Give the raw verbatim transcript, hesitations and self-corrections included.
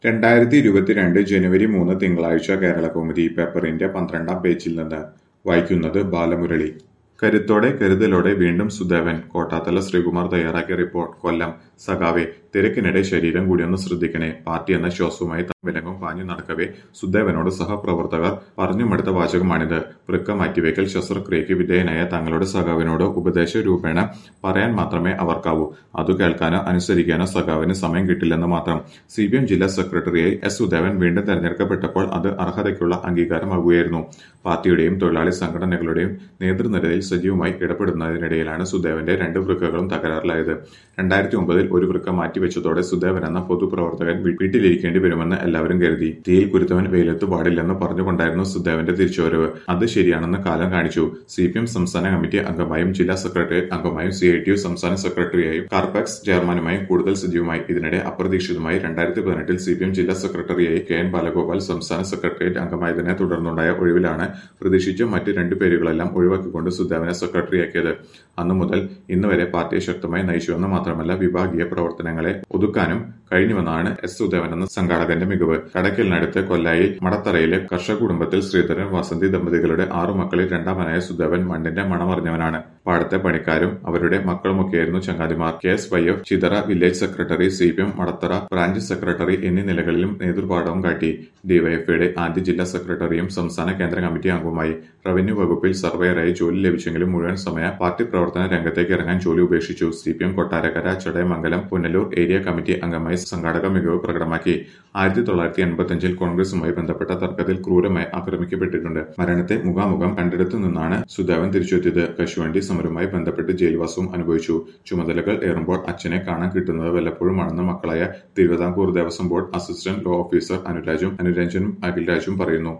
രണ്ടായിരത്തി ഇരുപത്തിരണ്ട് ജനുവരി മൂന്ന് തിങ്കളാഴ്ച കേരളകൗമുദി പേപ്പറിന്റെ പന്ത്രണ്ടാം പേജിൽ നിന്ന് വായിക്കുന്നത് ബാലമുരളി. കരുത്തോടെ കരുതലോടെ വീണ്ടും സുദേവൻ. കോട്ടാത്തല ശ്രീകുമാർ തയ്യാറാക്കിയ റിപ്പോർട്ട്. കൊല്ലം. സഖാവേ, തിരക്കിനിടെ ശരീരം കൂടിയൊന്ന് ശ്രദ്ധിക്കണേ. പാർട്ടി എന്ന ശ്വാസവുമായി വിലങ്ങും പാഞ്ഞു നടക്കവേ സുദേവനോട് സഹപ്രവർത്തകർ പറഞ്ഞുമെടുത്ത വാചകമാണിത്. വൃക്ക മാറ്റിവെക്കൽ ശസ്ത്രക്രിയയ്ക്ക് വിധേയനായ തങ്ങളുടെ സഖാവിനോട് ഉപദേശ രൂപേണ പറയാൻ മാത്രമേ അവർക്കാവൂ. അതു കേൾക്കാനോ അനുസരിക്കാനോ സഖാവിന് സമയം കിട്ടില്ലെന്ന് മാത്രം. സി പി എം ജില്ലാ സെക്രട്ടറിയായി എസ് സുദേവൻ വീണ്ടും തെരഞ്ഞെടുക്കപ്പെട്ടപ്പോൾ അത് അർഹതയ്ക്കുള്ള അംഗീകാരമാകുകയായിരുന്നു. പാർട്ടിയുടെയും തൊഴിലാളി സംഘടനകളുടെയും നേതൃനിരയിൽ സജീവമായി ഇടപെടുന്നതിനിടയിലാണ് സുദേവന്റെ രണ്ട് വൃക്കകളും തകരാറിലായത്. രണ്ടായിരത്തി ഒമ്പതിൽ ഒരു വൃക്ക മാറ്റിവെച്ചതോടെ സുദേവൻ എന്ന പൊതുപ്രവർത്തകൻ വീട്ടിലിരിക്കേണ്ടി വരുമെന്ന് എല്ലാവരും കരുതി. തീയിൽ കുരുത്തവൻ വെയിലത്ത് പാടില്ലെന്ന് പറഞ്ഞുകൊണ്ടായിരുന്നു സുദേവന്റെ തിരിച്ചുവരവ്. അത് ശരിയാണെന്ന് കാലം കാണിച്ചു. സി പി എം സംസ്ഥാന കമ്മിറ്റി അംഗമായും ജില്ലാ സെക്രട്ടേറിയറ്റ് അംഗമായും സി ഐ ടി യു സംസ്ഥാന സെക്രട്ടറിയായും കാർപാക്സ് ചെയർമാനുമായും കൂടുതൽ സജീവമായി. ഇതിനിടെ അപ്രതീക്ഷിതമായി രണ്ടായിരത്തി പതിനെട്ടിൽ സി പി എം ജില്ലാ സെക്രട്ടറിയായി കെ എൻ ബാലഗോപാൽ സംസ്ഥാന സെക്രട്ടേറിയറ്റ് അംഗമായതിനെ തുടർന്നുണ്ടായ ഒഴിവിലാണ് പ്രതീക്ഷിച്ച മറ്റ് രണ്ട് പേരുകളെല്ലാം ഒഴിവാക്കിക്കൊണ്ട് സുദേവനെ സെക്രട്ടറിയാക്കിയത്. അന്നു മുതൽ ഇന്ന് വരെ പാർട്ടിയെ ശക്തമായി നയിച്ചുവെന്ന് മാത്രമല്ല വിഭാഗീയ പ്രവർത്തനങ്ങളെ ഒതുക്കാനും കഴിഞ്ഞുവെന്നാണ് എസ് സുദേവൻ എന്ന സംഘാടകന്റെ മികവ്. കടയ്ക്കലിനടുത്ത് കൊല്ലായിൽ മടത്തറയിലെ കർഷക കുടുംബത്തിൽ ശ്രീധരൻ വസന്തി ദമ്പതികളുടെ ആറു മക്കളിൽ രണ്ടാമനായ സുദേവൻ മണ്ണിന്റെ മണമറിഞ്ഞവനാണ്. പാടത്തെ പണിക്കാരും അവരുടെ മക്കളുമൊക്കെയായിരുന്നു ചങ്ങാതിമാർ. K S Y F Chithara village secretary, C P M Madathara branch secretary എന്നീ നിലകളിലും നേതൃപാഠവും കാട്ടി. ഡിവൈഎഫ്ഐയുടെ ആദ്യ ജില്ലാ സെക്രട്ടറിയും സംസ്ഥാന കേന്ദ്ര കമ്മിറ്റി അംഗവുമായി. റവന്യൂ വകുപ്പിൽ സർവേയറായി ജോലി ലഭിച്ചെങ്കിലും മുഴുവൻ സമയ പാർട്ടി പ്രവർത്തന രംഗത്തേക്ക് ഇറങ്ങാൻ ജോലി ഉപേക്ഷിച്ചു. C P M Kottarakkara, Chadayamangalam, Punalur area committee അംഗമായി സംഘാടക മികവ് പ്രകടമാക്കി. ആയിരത്തി തൊള്ളായിരത്തി എൺപത്തിയഞ്ചിൽ കോൺഗ്രസുമായി ബന്ധപ്പെട്ട തർക്കത്തിൽ ക്രൂരമായി ആക്രമിക്കപ്പെട്ടിട്ടുണ്ട്. മരണത്തെ മുഖാമുഖം കണ്ടിടത്തു നിന്നാണ് സുദേവൻ തിരിച്ചെത്തിയത്. കശുവണ്ടി സമരവുമായി ബന്ധപ്പെട്ട് ജയിൽവാസവും അനുഭവിച്ചു. ചുമതലകൾ ഏറുമ്പോൾ അച്ഛനെ കാണാൻ കിട്ടുന്നത് വല്ലപ്പോഴുമാണെന്ന് മക്കളായ Travancore Devaswom board assistant law officer അനുരാജും അനുരഞ്ജനും അഖിൽരാജും പറയുന്നു.